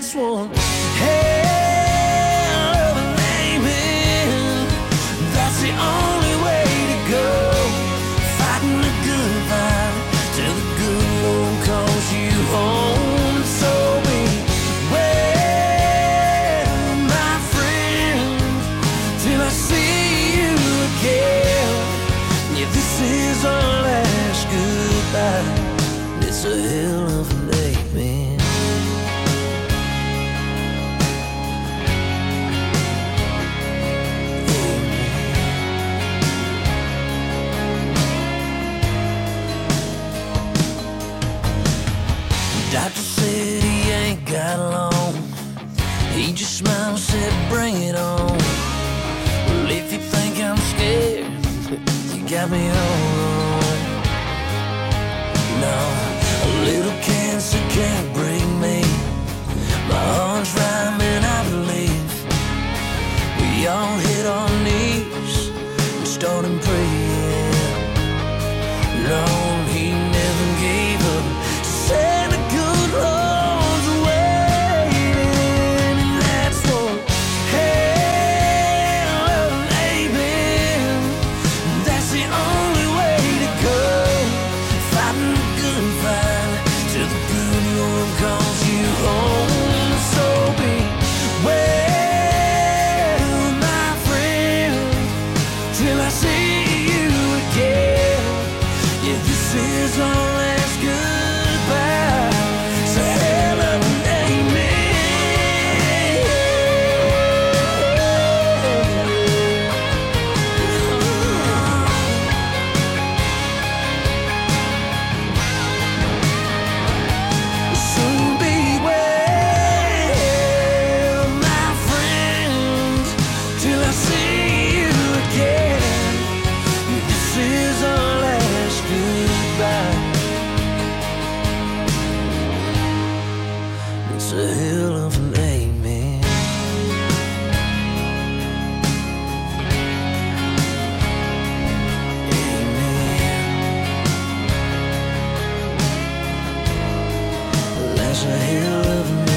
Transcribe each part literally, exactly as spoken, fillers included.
last one. Hell of a amen, that's the only way to go. Fighting the good fight till the good Lord calls you home. And so beware, my friend, till I see you again. Yeah, this is our last goodbye. It's a hell of an amen. Doctor said he ain't got long. He just smiled and said, bring it on. Well, if you think I'm scared, you got me all wrong. No, a little cancer can't break me. My heart's rhyming, I believe. We all hit our knees and started praying. No, he never gave up. Said the good Lord's waiting, and that's what hell of an amen. That's the only way to go. Fighting the good fight till the good Lord calls you home. So beware, my friend, till I see you again. Yeah, this is our last goodbye. So hell of an amen. So beware, my friend, till I see you again. This is our last goodbye. It's a hell of an amen. Amen. That's a hell of an amen.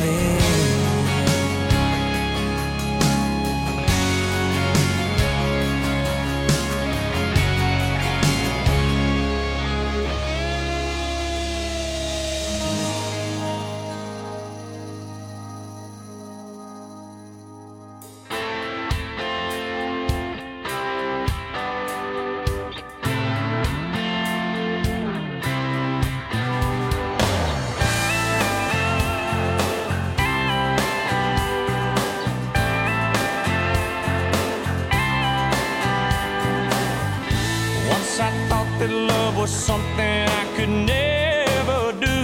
Once I thought that love was something I could never do.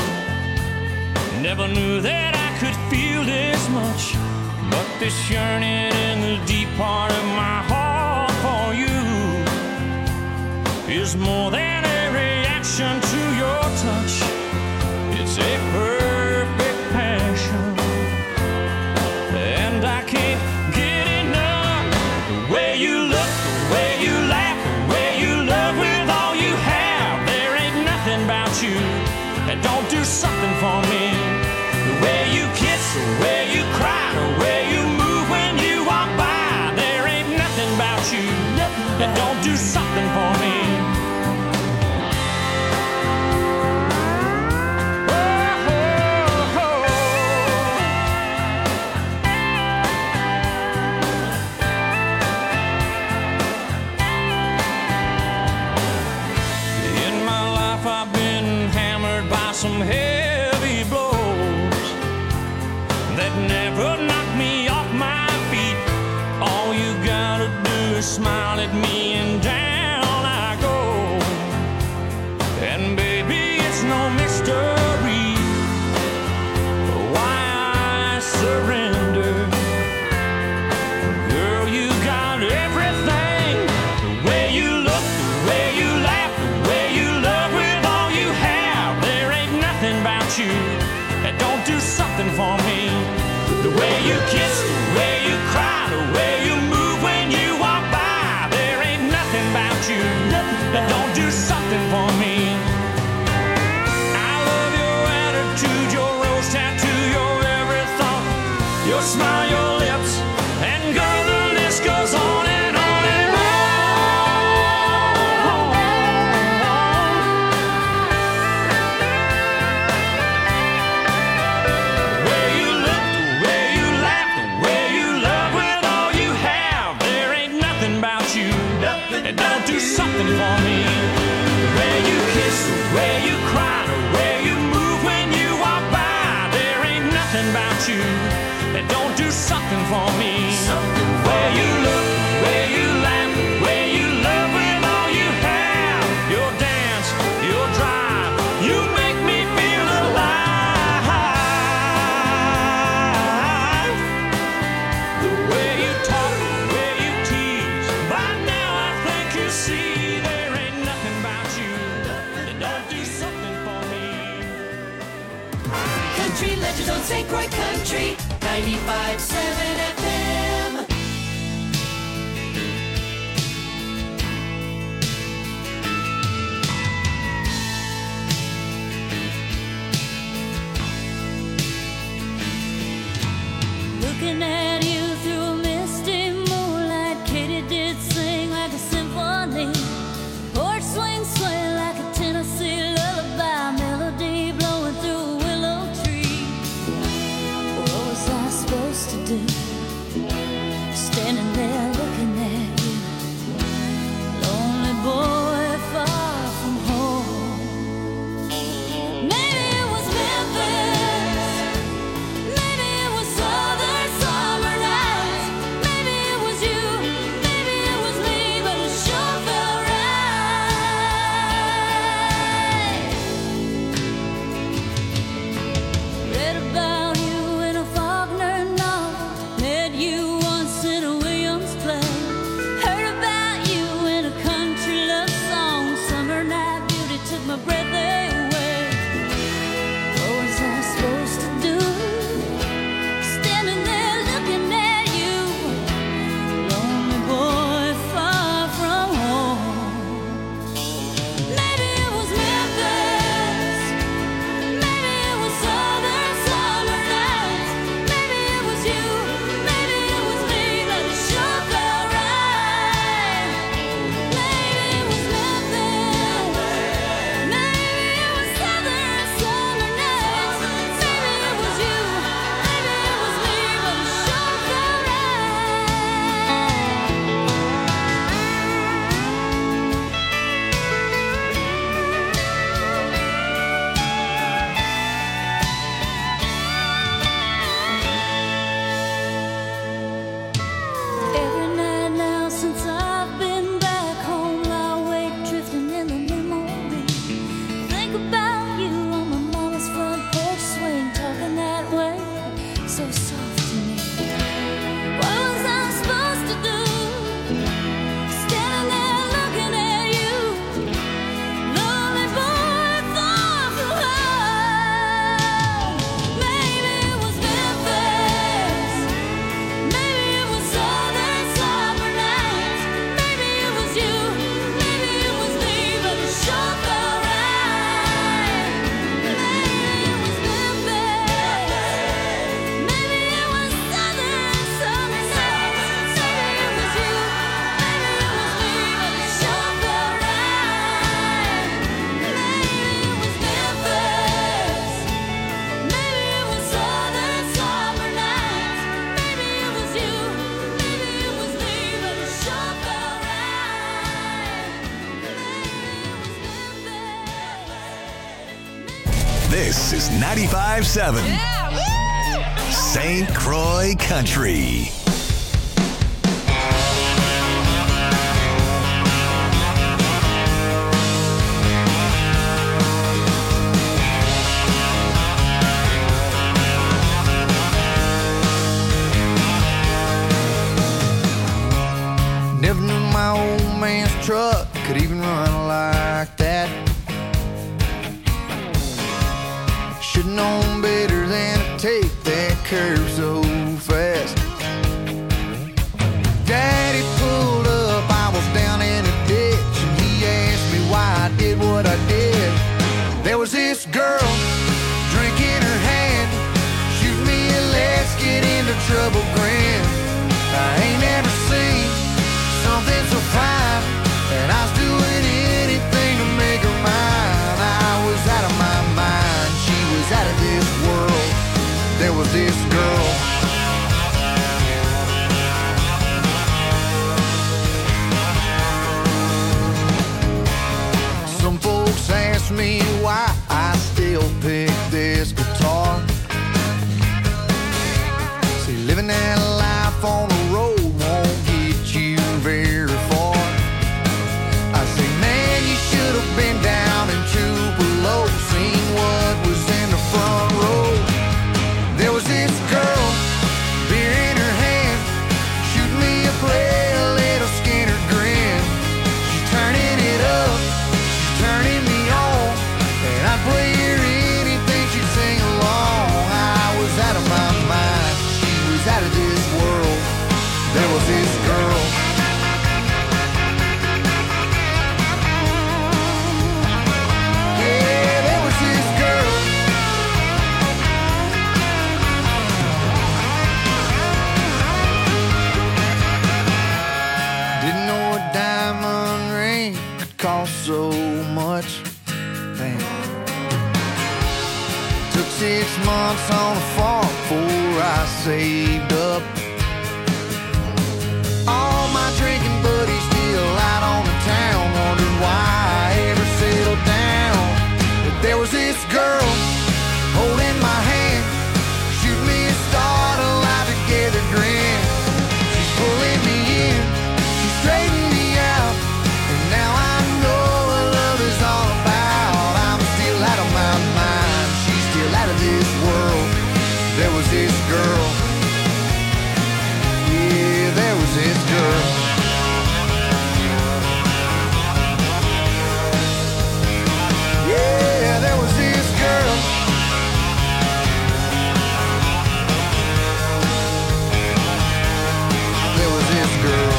Never knew that I could feel this much. But this yearning in the deep part of my heart for you is more than a reaction to your touch. It's a perfect passion, and I can't get enough. The way you look, the way you laugh, the way you love with all you have. There ain't nothing about you that don't do something for me. The way you kiss, the way you cry, the way you move when you walk by. There ain't nothing about you that don't do something for me. Some heavy blows that never knock me off my feet. All you gotta do is smile at me and down I go. And baby, it's no mystery why I surrender. Girl, you got everything. The way you look, the way you laugh, the way you love with all you have. There ain't nothing about you that don't do something for me. The way you kiss, the way you cry, the way you move when you walk by. There ain't nothing about you that don't do something for me. I love your attitude, your rose tattoo, your every way you cry, the way you move when you walk by. There ain't nothing about you that don't do something for me. Something for where you look, where you laugh, where you love with all you have. Your dance, your drive, you make me feel alive. The way you talk, the way you tease, by now I think you see there ain't nothing about you that don't do something for me. Country Legends on Saint Croix Country, ninety-five point seven F M. Looking at you through a misty moonlight, Katie did sing like a symphony. Porch swing swing like a Tennessee lullaby, melody blowing through a willow tree. What was I supposed to do? Standing there looking at you, lonely boy far from home. Maybe it was Memphis, maybe it was southern summer nights, maybe it was you, maybe it was me, but it sure felt right. Read about you in a Faulkner novel, met you once in a Williams play, heard about you in a country love song. Summer night beauty took my breath away. What was I supposed to do? Standing there looking at you, lonely boy far from home. Maybe it was Memphis, maybe it was southern summer nights, maybe it was you, maybe it was me, but it sure felt right. Maybe it was Memphis, maybe it was southern summer nights, maybe it was you, maybe it was me, but it sure felt Every night now since I've been back home, I wake drifting in the memory. Think about you on my mama's front porch swing, talking that way, so soft to me. What was I supposed to do? Standing there looking at you, lonely boy far from home. Maybe it was Memphis, maybe it was southern summer nights, maybe it was you, maybe it was me, but it sure felt right. Maybe it was Memphis, maybe it was southern summer nights, maybe it was you, maybe it was me, but it sure felt right. Maybe it was Memphis, maybe it was southern summer nights, maybe it was you, maybe it was me, but it sure felt right. This is ninety-five point seven Saint Croix Country. Never knew my old man's truck could even run like that. Should've known better than to take that curve so fast. Daddy pulled up, I was down in a ditch, and he asked me why I did what I did. There was this girl, drink in her hand, shoot me a let's get into trouble grin. I ain't never seen something so fine, and I was doing anything to make her mine. I was out of my mind, she was out of this world. There was this girl. Some folks ask me Living that life on the road won't get you very far. I say, man, you should have been down in Tupelo, seen what was in the front row. There was this girl, beer in her hand, shooting me a play, a little Skinner grin. She's turning it up, she's turning me on, and I'd play her anything, she'd sing along. I was out of my mind, she was out of this world. There was this girl. Yeah, there was this girl. Didn't know a diamond ring could cost so much. Damn. Took six months on a farm before I saved up. All my drinking buddies still out on the town, wondering why I ever settled down. But there was this girl holding my hand, shoot me a start, a life together grin. She's pulling me in, she's straightening me out, and now I know what love is all about. I'm still out of my mind, she's still out of this world. There was this girl. Yeah, there was this girl. Yeah, there was this girl. There was this girl.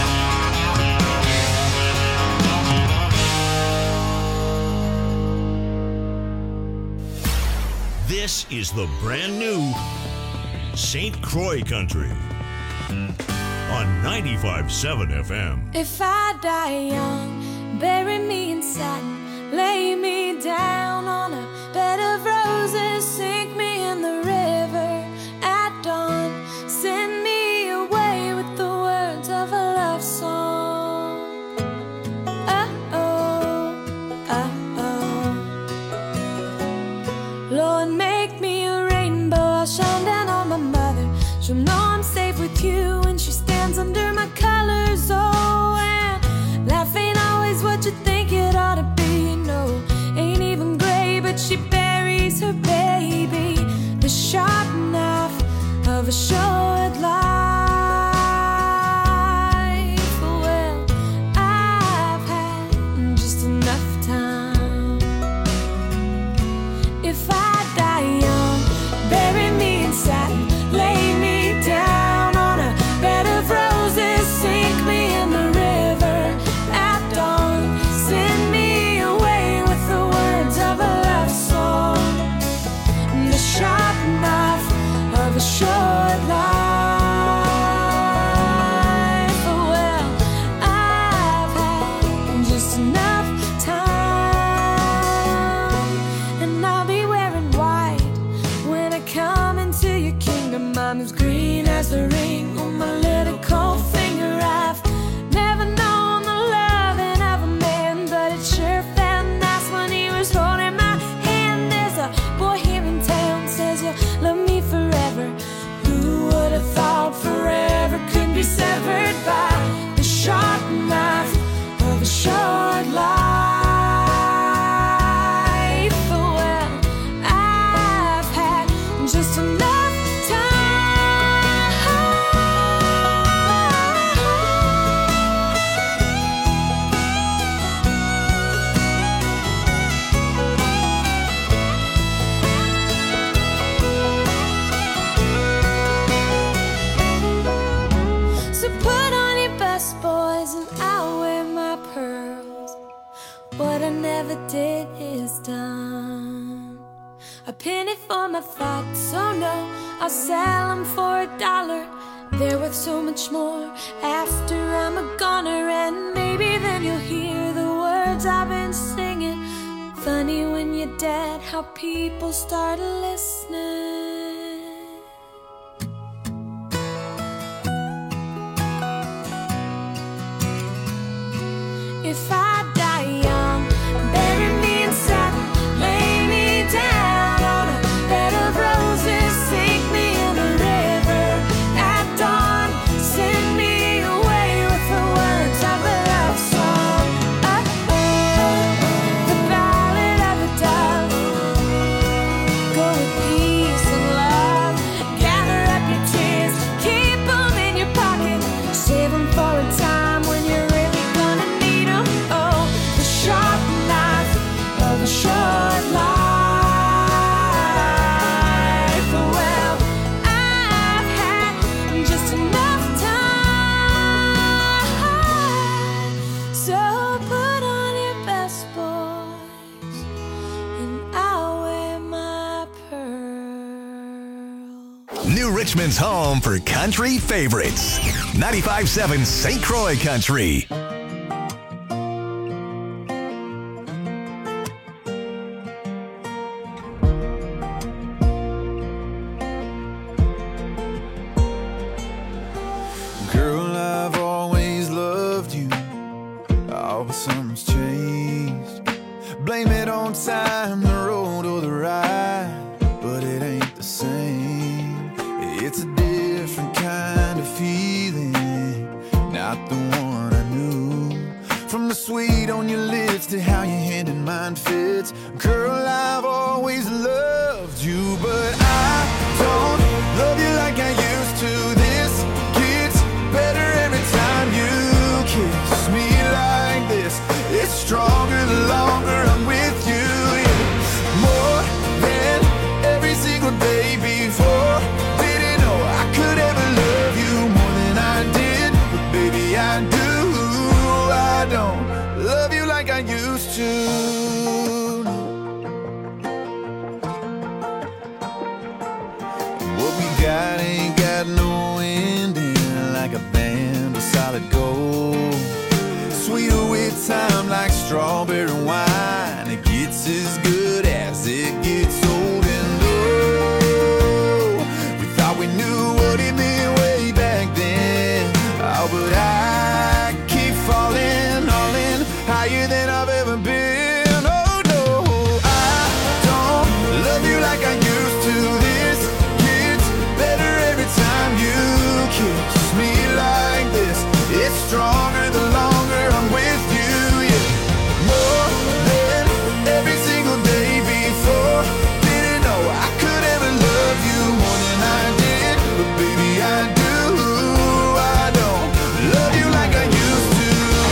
This is the brand new Saint Croix Country on ninety-five point seven F M. If I die young, bury me in satin, lay me down on a bed of roses, sink me in the river at dawn, send me away with the words of a love song. Uh-oh, uh-oh. Lord, make me a rainbow, I'll shine down on my mother. She'll know I'm safe with you when she stands under my colors. Oh, and life ain't always what you think it ought to be. No, ain't even gray, but she buries her baby. The sharp knife of a short life. Well, I've had just enough time. If I die young, bury me in satin, lay me down on a bed of roses, sink me in the river at dawn, send me away with the words of a love song. The sharp knife of a short life. Well, I've had just enough time, and I'll be wearing white when I come into your kingdom. I'm as green as the ring on my little cold finger. I've never known the loving of a man, but it sure felt nice when he was holding my hand. There's a boy here in town says you'll love me forever. Who would have thought forever could be severed by the sharp knife of a short life? Well, I've had just enough time. So put on your best boys and I'll wear my pearls. What I never did is done. A penny for my thoughts, oh no, I'll sell them for a dollar. They're worth so much more after I'm a goner, and maybe then you'll hear the words I've been singing. Funny when you're dead how people start listening. If I die young, bury me in satin, lay me down on a bed of roses, sink me in the river New Richmond's home for country favorites. ninety-five point seven Saint Croix Country. Girl, I've always loved you. Oh, but something's changed. Blame it on time, the road or the ride, but it ain't the same. It's a different kind of feeling, not the one I knew. From the sweet on your lips to how your hand in mine fits. Girl, I've always loved you, but I don't love you like I used to. This gets better every time you kiss me like this. It's stronger the longer I'm with you, yeah. More than every single day before. Didn't know I could ever love you more than I did, but baby I do. I don't love you like I used to. What we got ain't got no ending, like a band of solid gold. Sweeter with time like strawberry wine. It gets as good as it gets old. And oh, we thought we knew what it meant way back then. Oh, but I keep falling, all in, higher than I've ever been. Oh no, I don't love you like I used to. This gets better every time you kiss me like this. It's stronger the longer I'm with you, yeah. More than every single day before. Didn't know I could ever love you more than I did, but baby I do. I don't love you like I used to.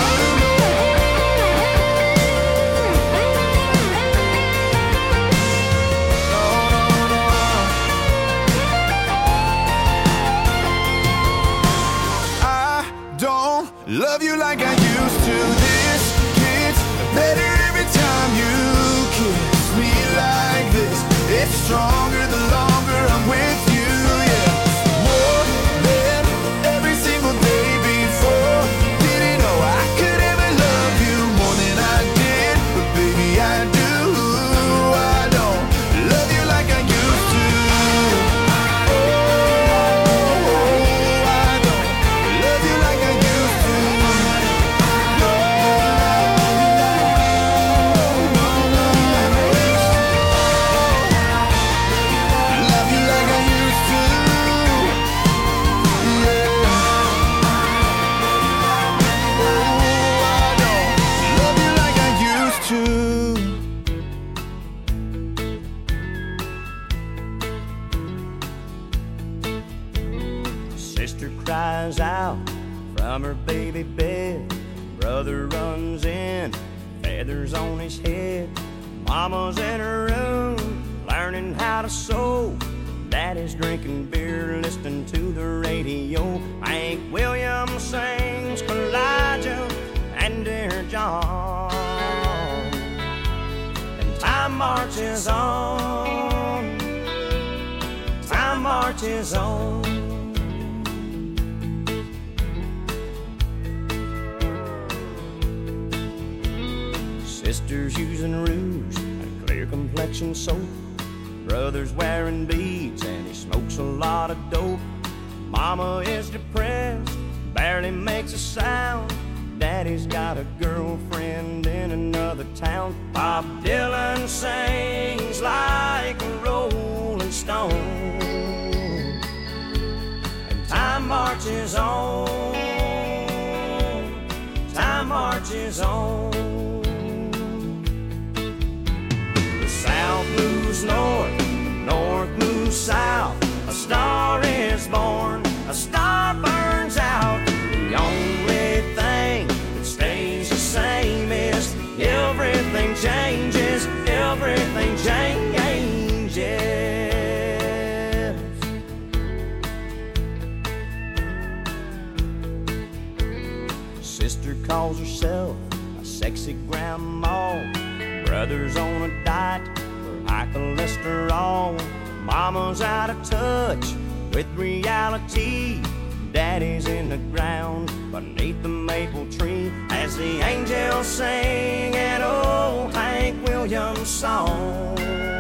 I don't love you like I used to. This gets better every time you kiss me like this. It's stronger the longer I'm with you, yeah. More than every single day before. Didn't know I could ever love you more than I did, but baby I do. I don't love you like I used to. Oh, I don't love you like I used to. No, no, no, love you like I used to. Yeah. Oh, I don't love you like I used to. Sister cries out from her baby bed. Brother runs in, feathers on his head. Mama's in her room, learning how to sew. Daddy's drinking beer, listening to the radio. Hank Williams sings Elijah and Dear John. And time marches on, time marches on. Sisters using rouge and clear complexion soap. Brother's wearing beads and he smokes a lot of dope. Mama is depressed, barely makes a sound. Daddy's got a girlfriend in another town. Bob Dylan sings like a rolling stone. And time marches on, time marches on. South moves north, north moves south. A star is born, a star burns out. The only thing that stays the same is everything changes, everything changes. Sister calls herself a sexy grandma. Brother's on a diet for high cholesterol. Mama's out of touch, with reality. Daddy's in the ground beneath the maple tree as the angels sing an old Hank Williams song.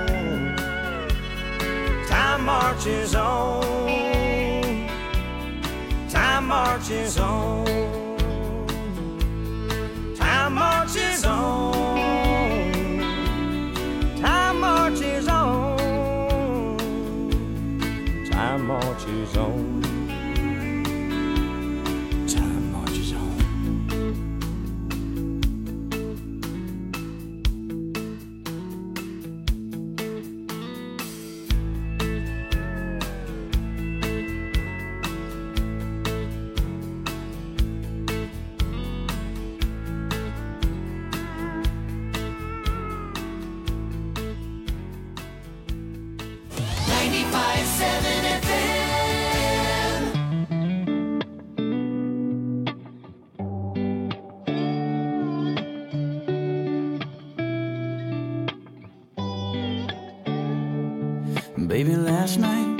Time marches on, time marches on, time marches on, time marches on, time marches on. ninety-five seven F M. Baby, last night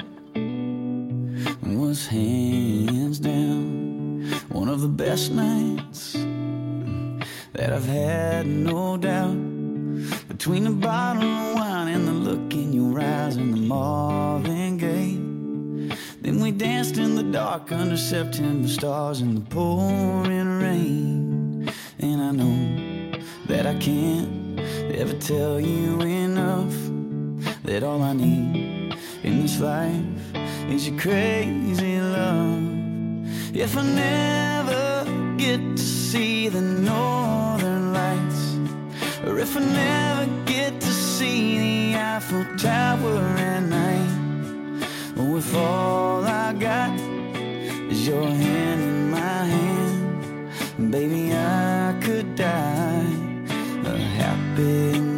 was hands down one of the best nights that I've had, no doubt. Between the bottle of wine and the look in your eyes and the Marvin Gaye, then we danced in the dark under September stars in the pouring rain. And I know that I can't ever tell you enough that all I need in this life is your crazy love. If I never get to see the northern lights, or if I never get to see the Eiffel Tower at night, or if all I got is your hand in my hand, baby, I could die a happy man.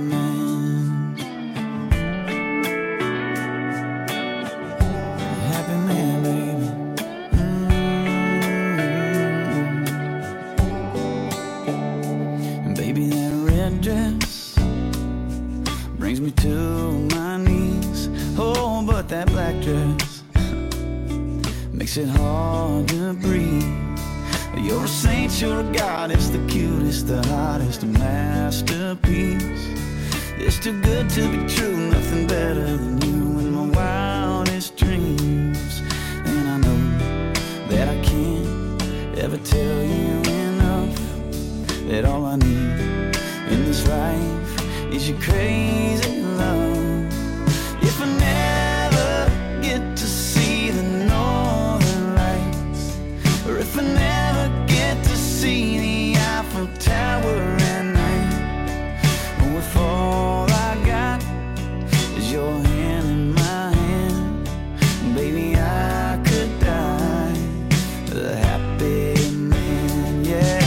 Brings me to my knees. Oh, but that black dress makes it hard to breathe. You're a saint, you're a goddess, the cutest, the hottest, a masterpiece. It's too good to be true, nothing better than you in my wildest dreams. And I know that I can't ever tell you enough that all I need in this life is your crazy love. If I never get to see the northern lights, or if I never get to see the Eiffel Tower at night, or if all I got is your hand in my hand, baby, I could die a happy man, yeah.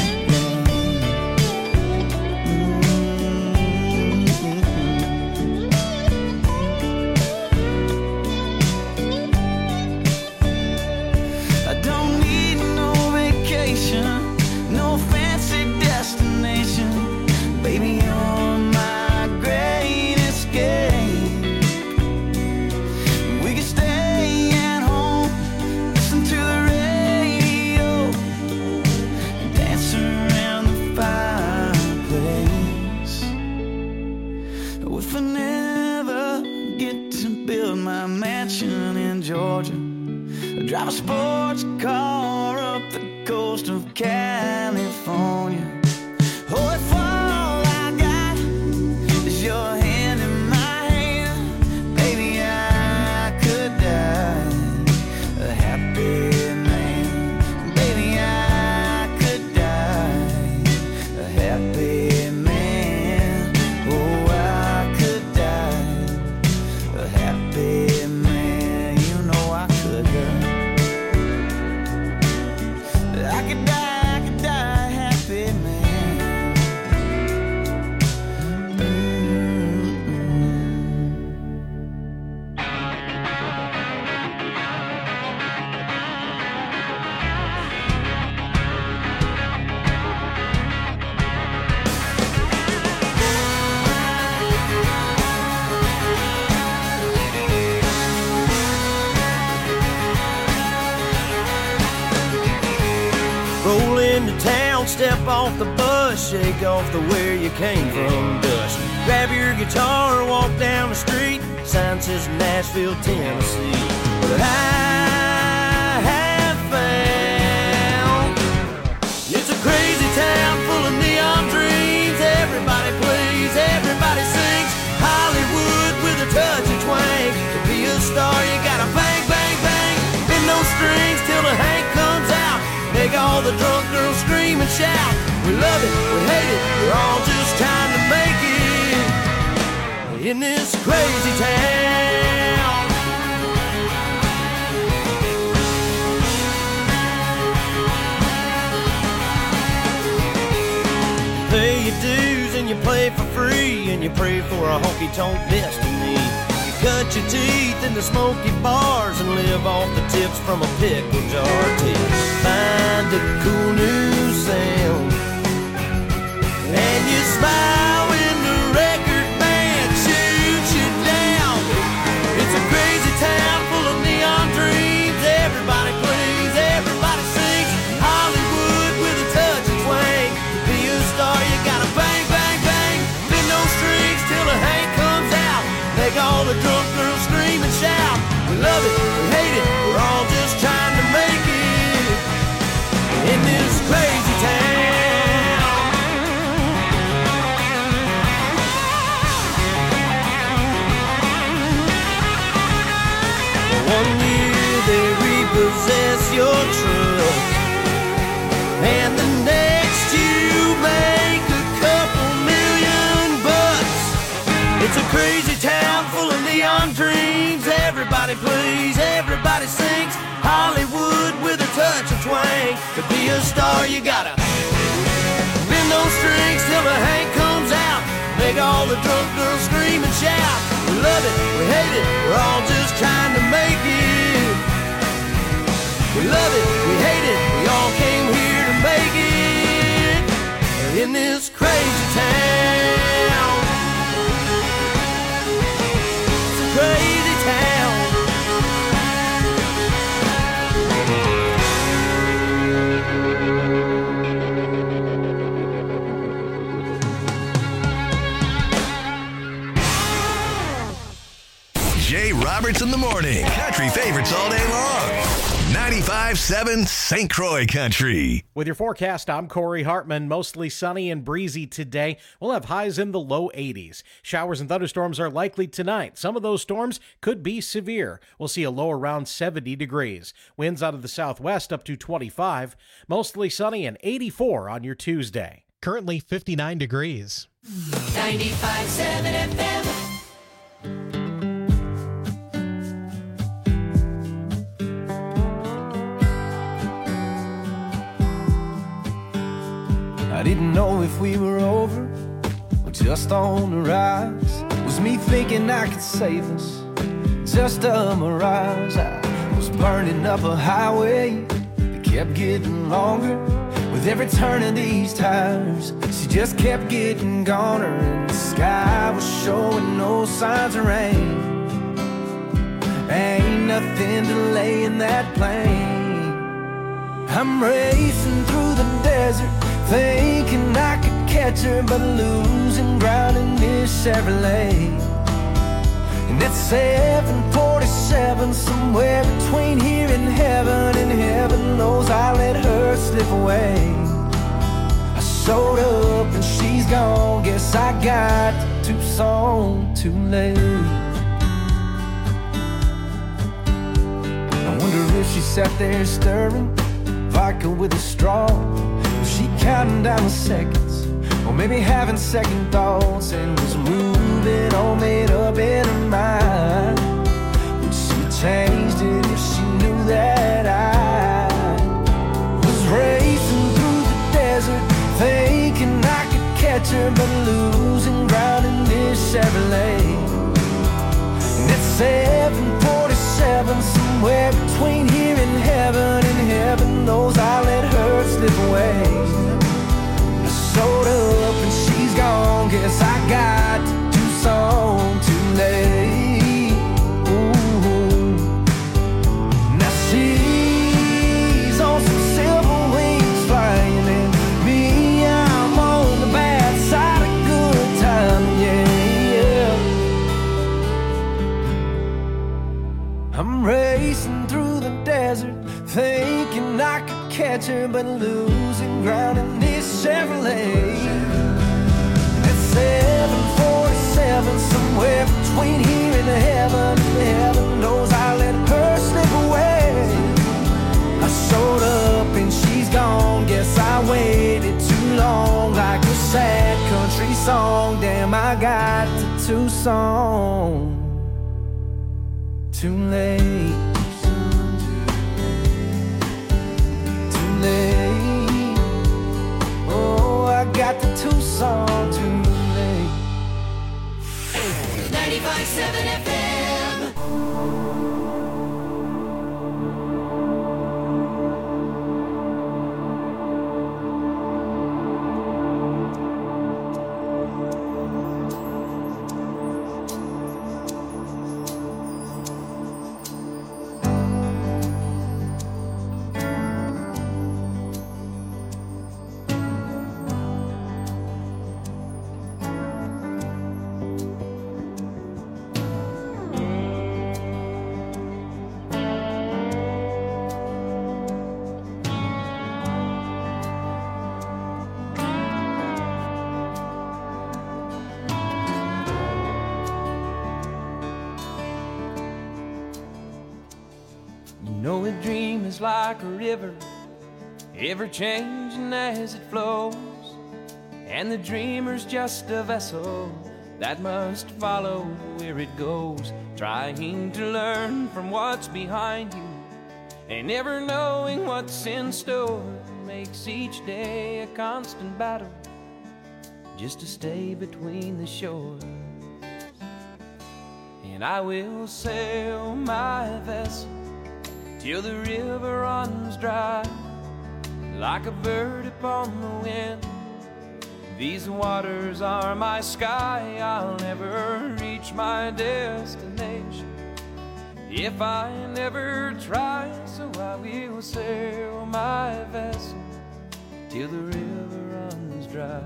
No fancy destination, baby, you're my great escape. We could stay at home, listen to the radio, dance around the fireplace. If I never get to build my mansion in Georgia, drive a sports car up the coast of California. Oh, if all I got is your hand in my hand, baby, I could die a happy man. Baby, I could die a happy man. Oh, I could die a happy man. You know I could die. I could die, I could die happy, man. into town, step off the bus, shake off the where you came from dust. Grab your guitar, walk down the street, sign says Nashville, Tennessee. But I have found it's a crazy town full of neon dreams. Everybody plays, everybody sings. Hollywood with a touch of twang. To be a star, you gotta bang, bang, bang. Bend those strings till the Hank comes out. Make all the drunk girls scream and shout. We love it, we hate it, we're all just trying to make it in this crazy town. You pay your dues and you play for free, and you pray for a honky-tonk destiny. You cut your teeth in the smoky bars and live off the tips from a pickle jar till you find a cool new sound. And you smile when the record band shoots you down. It's a crazy town full of neon dreams. Everybody plays, everybody sings. Hollywood with a touch of twang. To be a star, you gotta bang, bang, bang. Bend those strings till the Hank comes out. Make all the drunk girls scream and shout. We love it, we hate it, we're all just trying to make it in this crazy town. One year they repossess your truck, and the next you make a couple million bucks. It's a crazy town full of neon dreams. Everybody plays, everybody sings. Hollywood with a touch of twang. To be a star you gotta bend those strings till the Hank comes out. Make all the drunk girls scream and shout. We love it, we hate it, we're all just trying to make it. We love it, we hate it, we all came here to make it in this crazy town. It's a crazy town. Jay Roberts in the morning. Country favorites all day long. ninety-five point seven Saint Croix Country. With your forecast, I'm Corey Hartman. Mostly sunny and breezy today. We'll have highs in the low eighties. Showers and thunderstorms are likely tonight. Some of those storms could be severe. We'll see a low around seventy degrees. Winds out of the southwest up to twenty-five. Mostly sunny and eighty-four on your Tuesday. Currently fifty-nine degrees. ninety-five point seven F M. I didn't know if we were over or just on the rise. Was me thinking I could save us, just a mirage. I was burning up a highway that kept getting longer. With every turn of these tires, she just kept getting goner. And the sky was showing no signs of rain. Ain't nothing delaying that plane. I'm racing through the desert, thinking I could catch her, but losing ground in this Chevrolet. And it's seven forty-seven, somewhere between here and heaven, and heaven knows I let her slip away. I showed up and she's gone, guess I got to Tucson too late. I wonder if she sat there stirring vodka with a straw. Was she counting down the seconds, or maybe having second thoughts, and was moving all made up in her mind? Would she changed it if she knew that I was racing through the desert, thinking I could catch her, but losing ground in this Chevrolet? And it's seven forty-seven, somewhere between here and heaven, and heaven knows I let her slip away. I showed up and she's gone, guess I got to Tucson too late. Ooh. Now she's on some silver wings flying racing through the desert, thinking I could catch her, but losing ground in this Chevrolet. At seven forty-seven, somewhere between here and heaven, heaven knows I let her slip away. I showed up and she's gone, guess I waited too long, like a sad country song. Damn, I got to Tucson too late. Too late. Oh, I got to Tucson too late. ninety-five point seven F M. know a dream is like a river, ever changing as it flows, and the dreamer's just a vessel that must follow where it goes, trying to learn from what's behind you and never knowing what's in store. Makes each day a constant battle just to stay between the shores. And I will sail my vessel till the river runs dry, like a bird upon the wind. These waters are my sky, I'll never reach my destination if I never try. So I will sail my vessel till the river runs dry.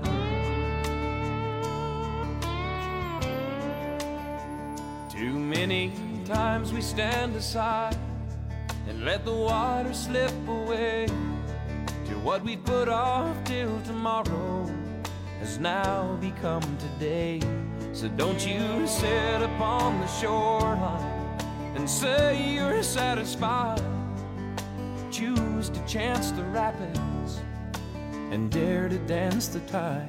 Too many times we stand aside and let the water slip away, till what we put off till tomorrow has now become today. So don't you sit upon the shoreline and say you're satisfied. Choose to chance the rapids and dare to dance the tide.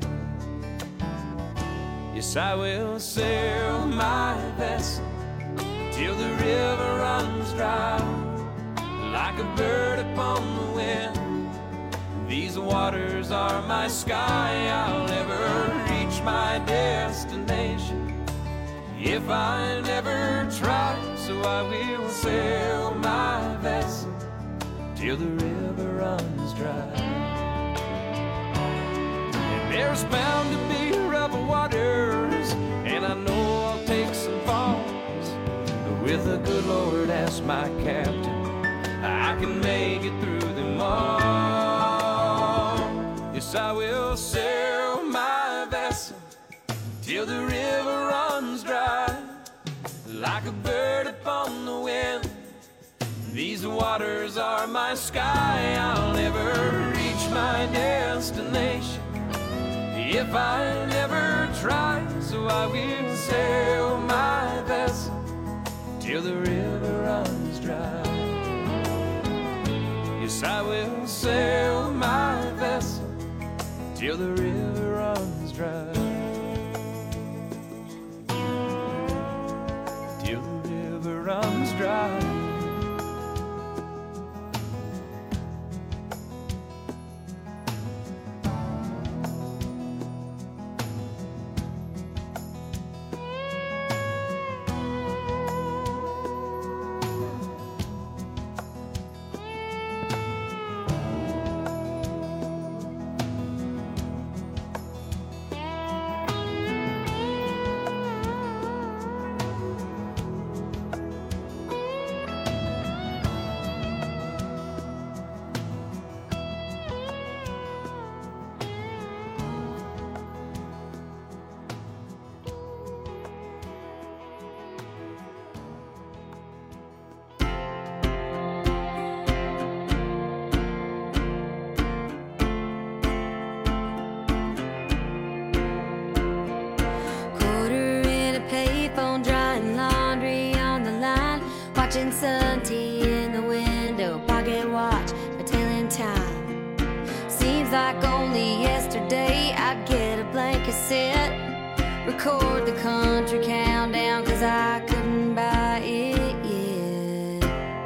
Yes, I will sail my vessel till the river runs dry, like a bird upon the wind. These waters are my sky, I'll never reach my destination if I never try. So I will sail my vessel till the river runs dry. And there's bound to be rough waters, and I know I'll take some falls, but with the good Lord as my captain, I can make it through them all. Yes, I will sail my vessel till the river runs dry, like a bird upon the wind. These waters are my sky, I'll never reach my destination if I never try. So I will sail my vessel till the river runs dry. Yes, I will sail my vessel till the river runs dry. Till the river runs dry. cassette, record the country countdown, cause I couldn't buy it yet.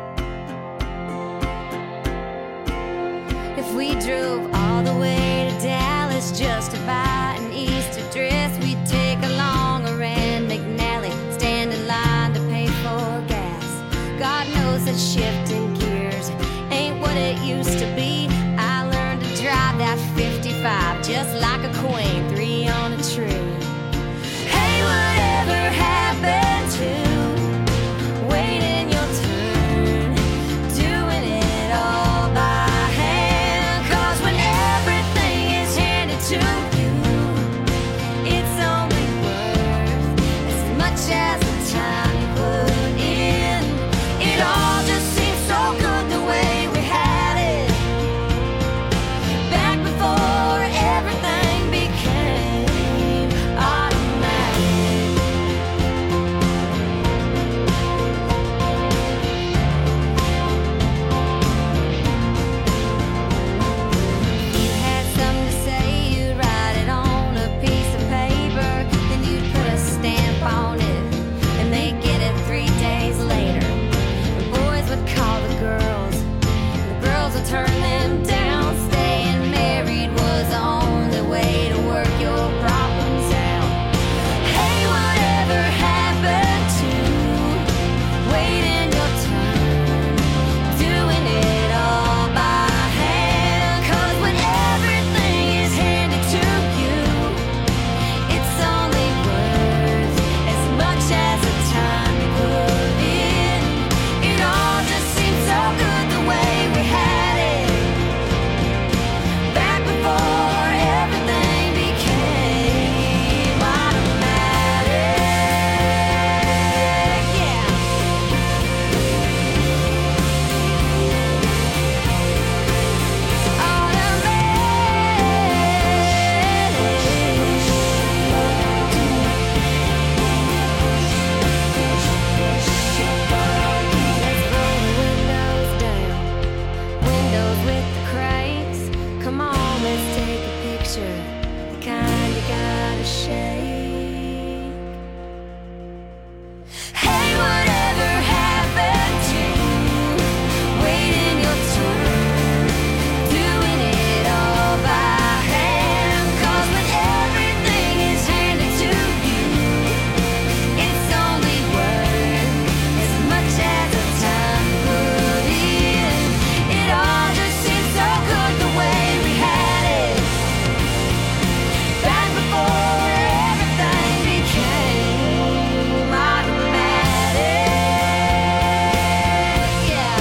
If we drove all the way to Dallas just to buy an Easter dress, we'd take along a Rand McNally, stand in line to pay for gas. God knows that shifting gears ain't what it used to be. I learned to drive that fifty-five just like a queen, three on a tree. Hey, whatever happened to waiting your turn, doing it all by hand? Cause when everything is handed to you, it's only worth as much as the time you put in. It all just seems so good the way we had it back before everything became automatic. You had something to say, you'd write it on a piece of paper, then you'd put a stamp on it, and they'd get it three days later. The boys would call the girls, the girls would turn them down. Staying married was the only way to work your problems out. Hey, whatever happened to waiting your turn, doing it all by hand? Cause when everything is handed to you, it's only worth as much as the time you put in. It all just seems so good the way we had it back before everything became automatic. Yeah. Let's roll the windows down, windows with the crates. Come on, let's take a picture, the kind you gotta shake. Hey, whatever happened to waiting your turn, doing it all by hand? Cause when everything is handed to you, it's only worth as much as the time you put in. It all just seems so good the way we had it back before everything became automatic. Yeah.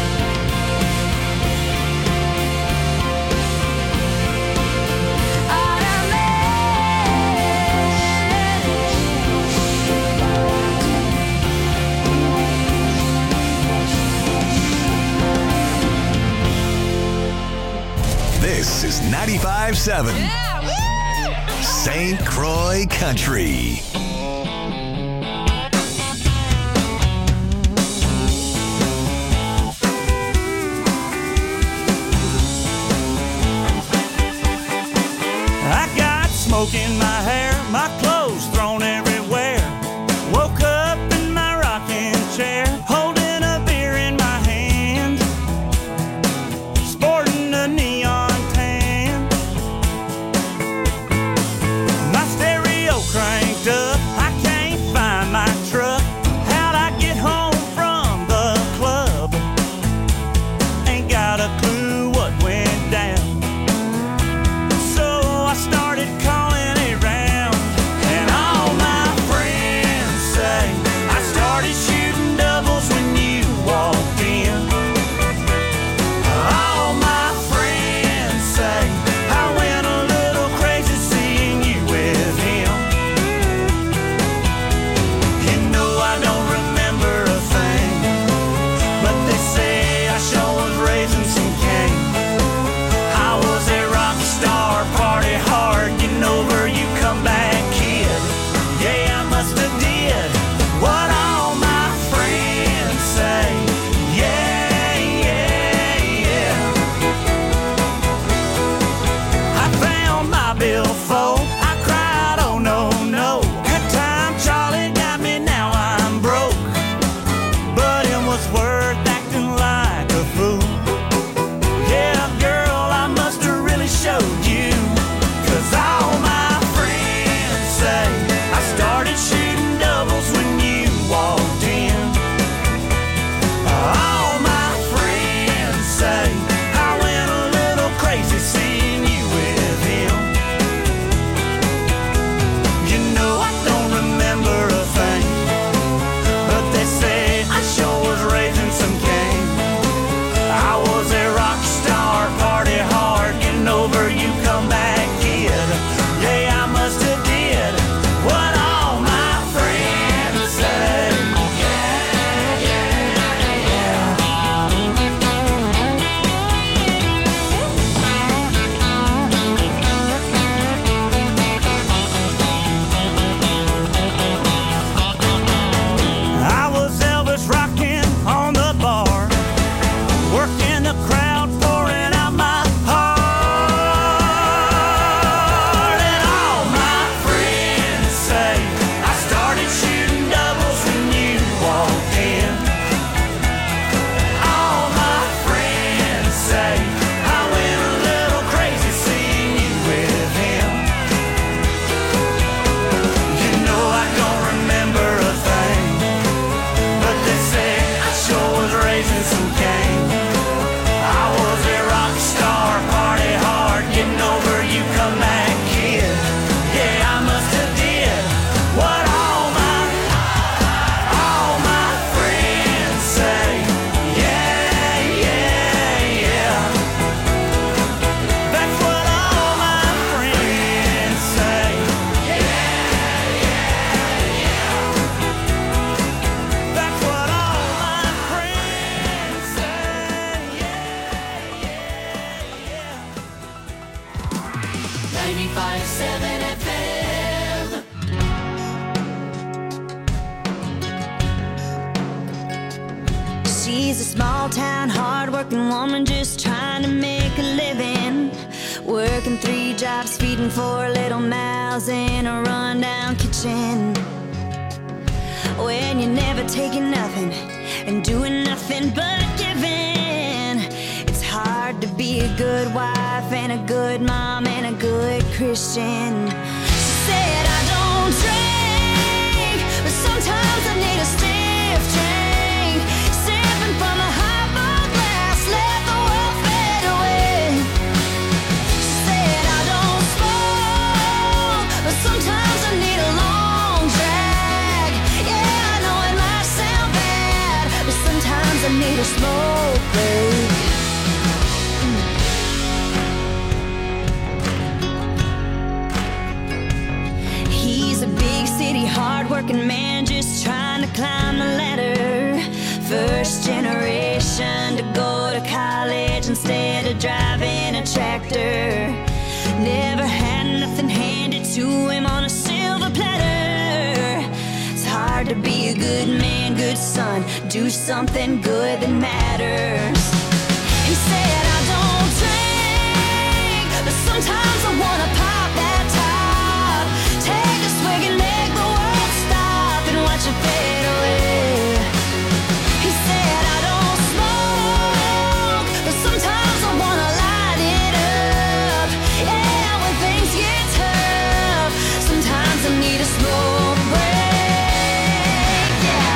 This is ninety-five seven Saint Croix Country. I got smoke in my hair, my clothes thrown everywhere. Woke up in my rocking chair, holding a beer in my hand, sporting a neon tan. My stereo cranked up, I can't find my truck. How'd I get home from the club? Ain't got a clue what went down. So I started calling around, working the crowd, pouring out my heart. And all my friends say I started shooting doubles when you walked in. All my friends say I went a little crazy seeing you with him. You know I don't remember a thing, but they say I sure was raising some cane. I was a rock star, party hard, getting over you come back kid. Yeah, I must have did what all my, all my friends say. Yeah, yeah, yeah. That's what all my friends say. Yeah, yeah, yeah. That's what all my friends say. Yeah, yeah, yeah. ninety-five seven F M. She's a small town, hard-working woman just trying to make a living. Working three jobs, feeding four little mouths in a rundown kitchen. When you're never taking nothing and doing nothing but giving, it's hard to be a good wife and a good mom and a good Christian. She said, I don't drink, but sometimes I need a stiff drink. Sipping from a highball glass, let the world fade away. She said, I don't smoke, but sometimes I need a long drag. Yeah, I know it might sound bad, but sometimes I need a smoke break. He's a big city, hard-working man just trying to climb the ladder. First generation to go to college instead of driving a tractor. Never had nothing handed to him on a silver platter. It's hard to be a good man, good son, do something good that matters. He said, I don't drink, but sometimes I wanna pop that top. Take a swig and make the world stop and watch it fade away. He said, I don't smoke, but sometimes I wanna light it up. Yeah, when things get tough, sometimes I need a smoke break. Yeah.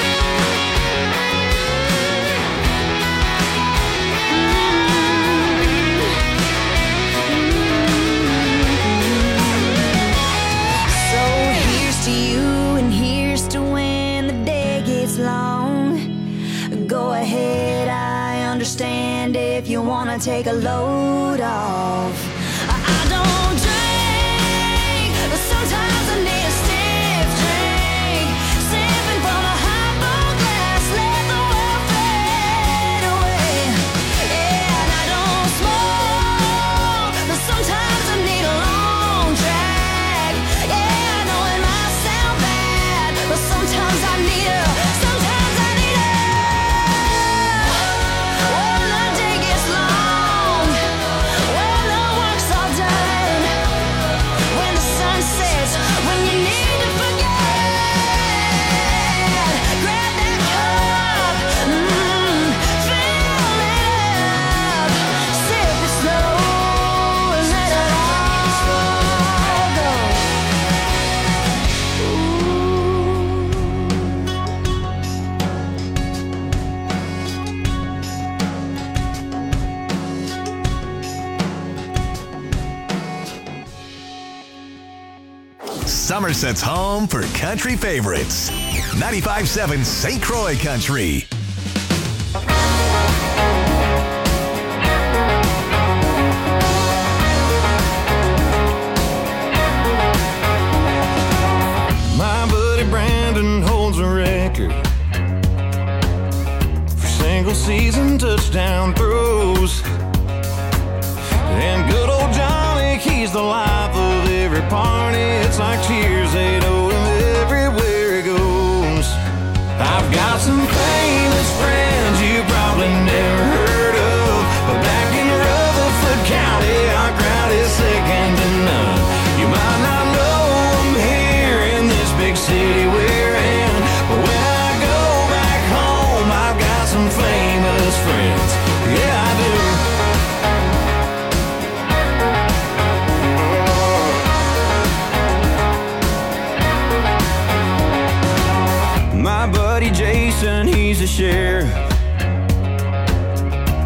So here's to you and here's to when the day gets long. Go ahead, I understand if you wanna take a load off. I I don't drink, but sometimes I need a stiff drink. Sipping from a highball glass, let the world fade away. Yeah, and I don't smoke, but sometimes I need a long drag. Yeah, I know it might sound bad, but sometimes I need a, sometimes I need a. When the day gets long, when the work's all done, when the sun sets, when you need to forget, grab that cup, mm, fill it up, sip it slow and let it all go. Somerset's home for country favorites. ninety-five seven Saint Croix Country. My buddy Brandon holds a record for single season touchdown throws. And good old Johnny, he's the life of every party. It's like cheers, they know him everywhere he goes. I've got some famous friends you probably never heard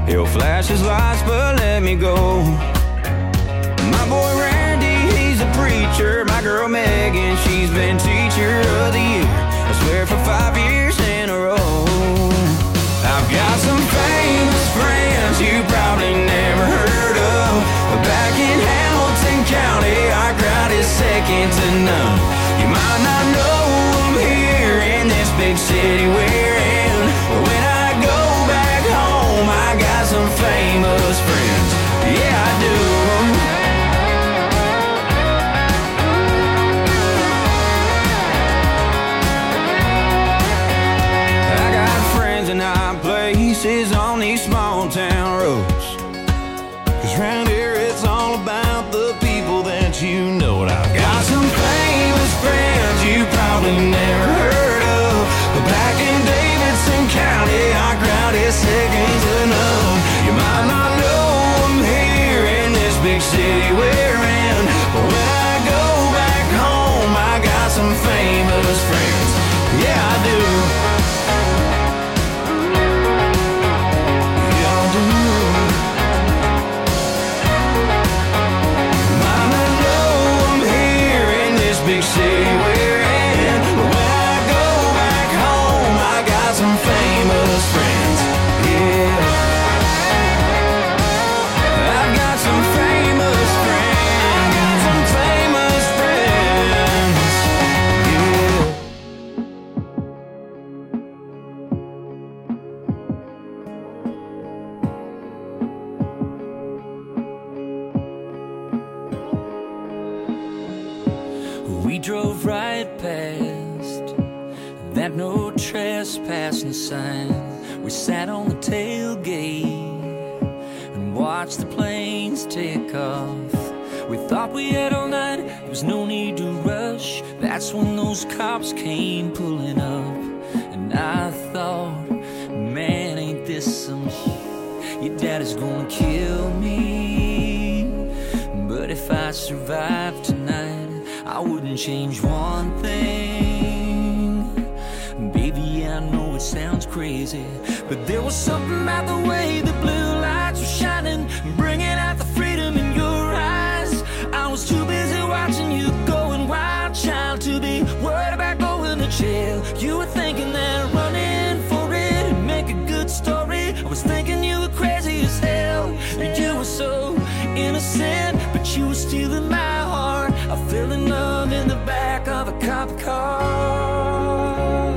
He'll flash his lights but let me go. My boy Randy, he's a preacher. My girl Megan, she's been teacher of the year, I swear for five years in a row. I've got some famous friends you probably never heard of, but back in Hamilton County, our crowd is second to none. You might not know them here in this big city we're in, but when I go back home, I got some famous friends. Yeah, I do. Places on these small town roads, 'cause round here it's all about the people that you know. And I've got some famous friends you probably never heard of, but back in Davidson County, our crowd is second to none. You might not know them here in this big city we're in, but when I go back home, I got some famous friends. Yeah, I do. Big city we're in, but when I go back home, I got some famous friends. Yeah, I've got some famous friends. I got some famous friends. We drove right past that no trespassing sign. We sat on the tailgate and watched the planes take off. We thought we had all night, there was no need to rush. That's when those cops came pulling up, and I thought, man, ain't this some shit? Your daddy's gonna kill me, but if I survive tonight, I wouldn't change one thing. Baby, I know it sounds crazy, but there was something about the way the blue lights were shining, bringing out the freedom in your eyes. I was too busy watching you going wild, child, to be worried about going to jail. You were thinking that running for it and make a good story. I was thinking you were crazy as hell. You were so innocent, but you were stealing my heart. I fell in love in the back of a cop car.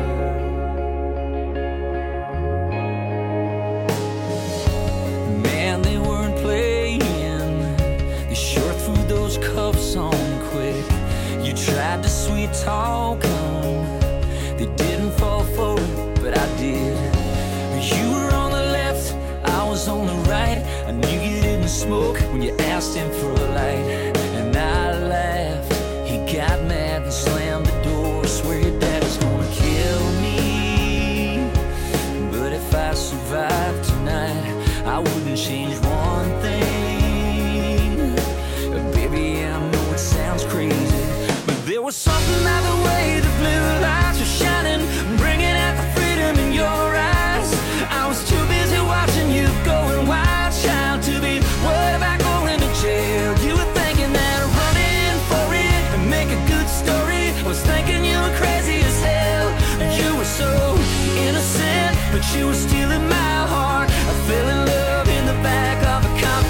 Man, they weren't playing. They sure threw those cuffs on quick. You tried to sweet talk them. They didn't fall for it, but I did. You were on the left, I was on the right. I knew you didn't smoke when you asked him for a light, and I laughed. He got mad and slammed the door. Swear your dad was gonna kill me, but if I survive tonight, I wouldn't change one thing. Baby, I know it sounds crazy, but there was something about the way the blue lights were shining, bringing out the freedom in your eyes. I was too busy watching you going wild, child, to be worried about going to jail. You were thinking that running for it and make a good story. I was thinking you were crazy as hell. You were so innocent, but you were stealing my heart. I fell in love in the back of a cop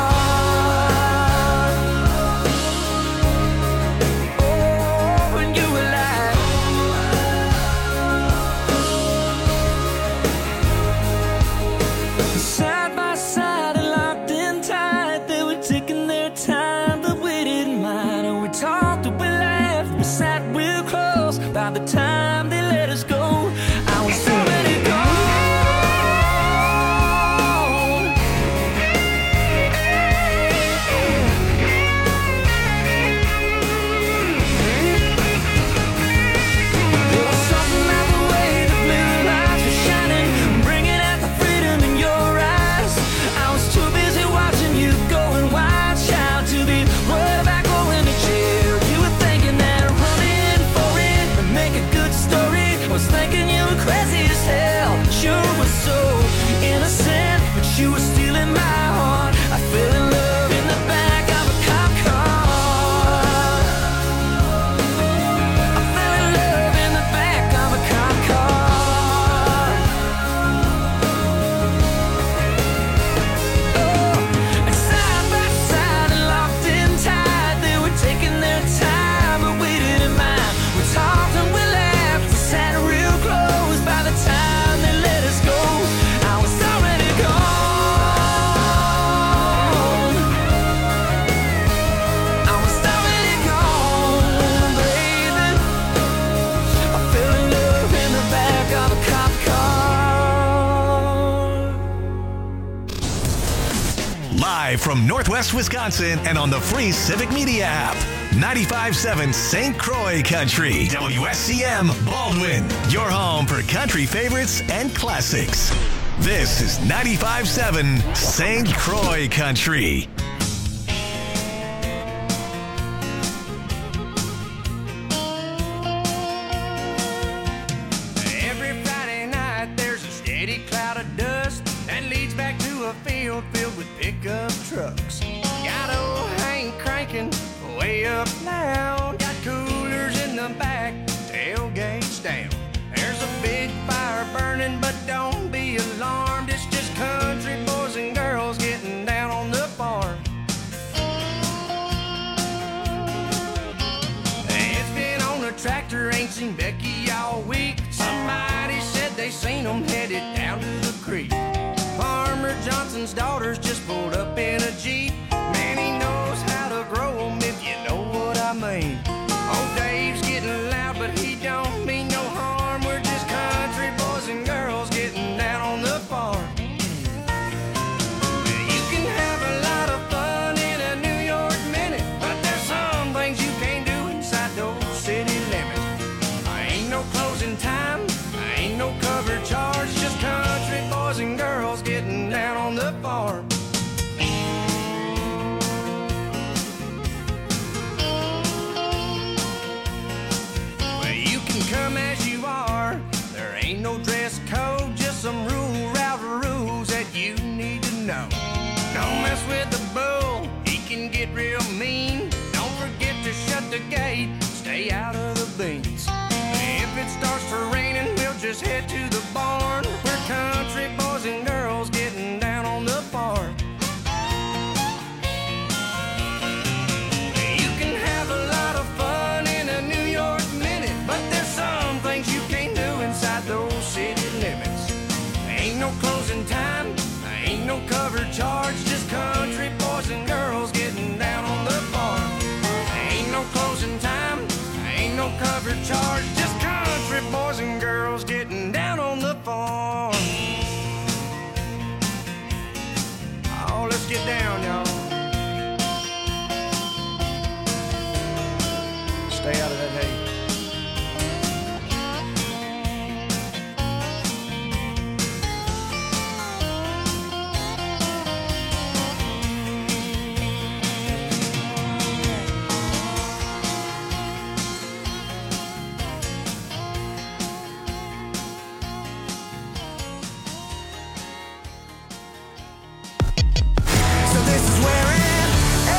car. Oh, and you were Live from Northwest Wisconsin and on the free Civic Media app. ninety-five point seven Saint Croix Country. W S C M Baldwin. Your home for country favorites and classics. This is ninety-five point seven Saint Croix Country. Every Friday night there's a steady cloud of dust that leads back to a field filled with pickup trucks. Got old Hank cranking way up loud. Got coolers in the back, tailgates down. There's a big fire burning, but don't be alarmed. It's just country boys and girls getting down on the farm. It's been on a tractor, ain't seen Becky all week. Somebody said they seen them headed down to the creek. Farmer Johnson's daughters just pulled up in a Jeep. Man, he knows how to grow them, if you know what I mean. Old Dave's getting loud, but he don't mean no harm. We're just country boys and girls getting down on the farm. You can have a lot of fun in a New York minute, but there's some things you can't do inside those city limits. I ain't no closing time, I ain't no cover charge, just country boys and girls getting down on the farm. Well, you can come as you are, there ain't no dress code, just some rule route rules that you need to know. Don't mess with the bull, he can get real mean. Don't forget to shut the gate, stay out of the beans. If it starts to raining, we'll just head to the barn. We're country boys and girls getting down on the farm. You can have a lot of fun in a New York minute, but there's some things you can't do inside those city limits. Ain't no closing time, ain't no cover charge, just country boys and girls getting down on the farm. Ain't no closing time, ain't no cover charge, just country boys and girls getting down on the farm. Oh, let's get down, y'all. Stay out of that hay. So this is where it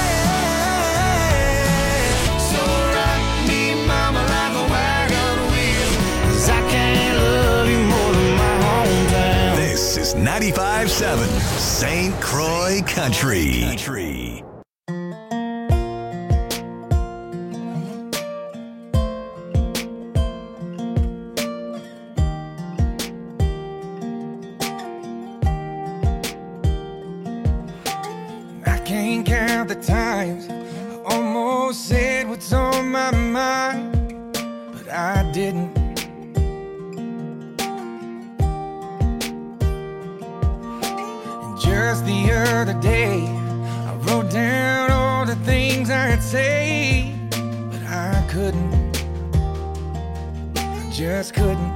ends. So rock me, mama, like a wagon wheel, 'cause I can't love you more than my hometown. This is ninety-five point seven Saint Croix Country. Country. I can't count the times I almost said what's on my mind, but I didn't. And just the other day, I wrote down all the things I'd say, but I couldn't. I just couldn't.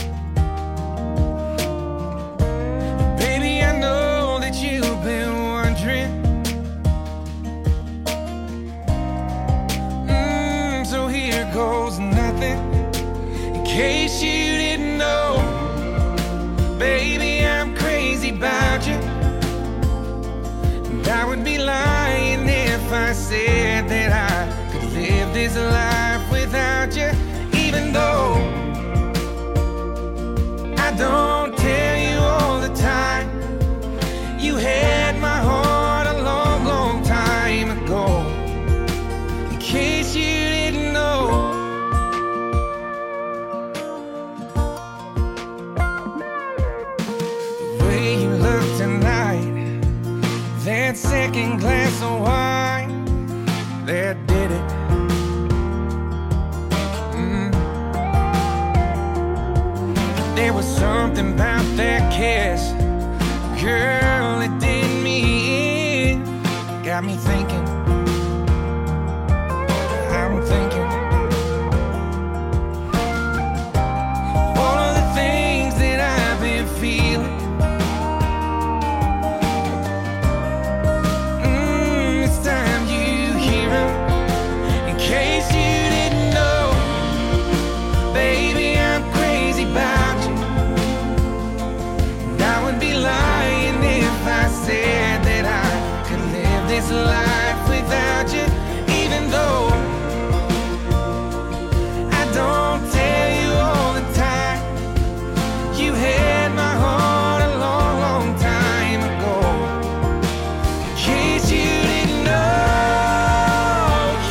Baby, I know that you've been wondering. Mm, so here goes nothing. In case you didn't know, baby, I'm crazy about you. And I would be lying if I said that I could live this life without you. Even though I don't tell you all the time, you had my heart a long, long time ago. In case you didn't know, the way you look tonight, that second glass of wine, that did it. Mm. There was something about that kiss, girl, it did me got me thinking